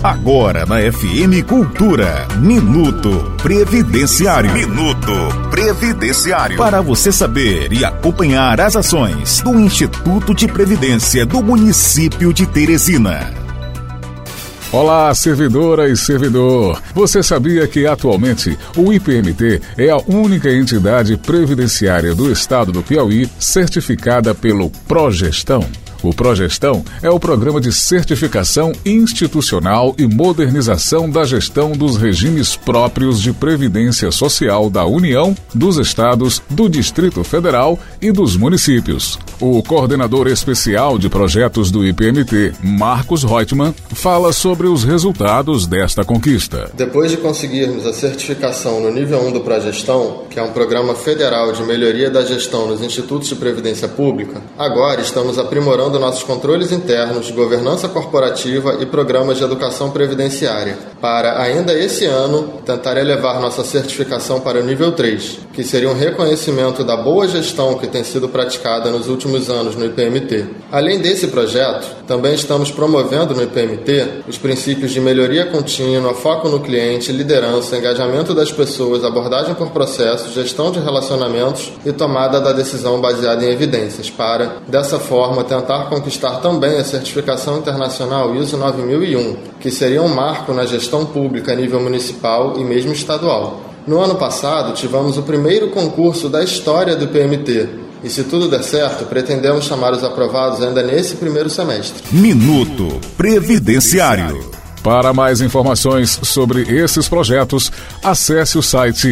Agora na FM Cultura, Minuto Previdenciário. Minuto Previdenciário. Para você saber e acompanhar as ações do Instituto de Previdência do município de Teresina. Olá, servidora e servidor! Você sabia que atualmente o IPMT é a única entidade previdenciária do estado do Piauí certificada pelo Progestão? O Progestão é o programa de certificação institucional e modernização da gestão dos regimes próprios de previdência social da União, dos estados, do Distrito Federal e dos municípios. O coordenador especial de projetos do IPMT, Marcos Reutemann, fala sobre os resultados desta conquista. Depois de conseguirmos a certificação no nível 1 do Progestão, que é um programa federal de melhoria da gestão nos institutos de previdência pública, agora estamos aprimorando nossos controles internos, governança corporativa e programas de educação previdenciária, para, ainda esse ano, tentar elevar nossa certificação para o nível 3, que seria um reconhecimento da boa gestão que tem sido praticada nos últimos anos no IPMT. Além desse projeto, também estamos promovendo no IPMT os princípios de melhoria contínua, foco no cliente, liderança, engajamento das pessoas, abordagem por processos, gestão de relacionamentos e tomada da decisão baseada em evidências, para, dessa forma, tentar conquistar também a certificação internacional ISO 9001, que seria um marco na gestão pública a nível municipal e mesmo estadual. No ano passado, tivemos o primeiro concurso da história do IPMT, e se tudo der certo, pretendemos chamar os aprovados ainda nesse primeiro semestre. Minuto Previdenciário. Para mais informações sobre esses projetos, acesse o site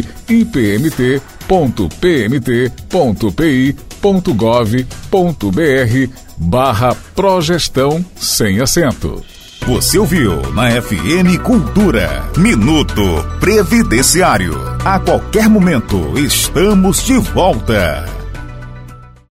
ipmt.pmt.gov.br/progestão sem acento. Você ouviu na FM Cultura, Minuto Previdenciário. A qualquer momento estamos de volta.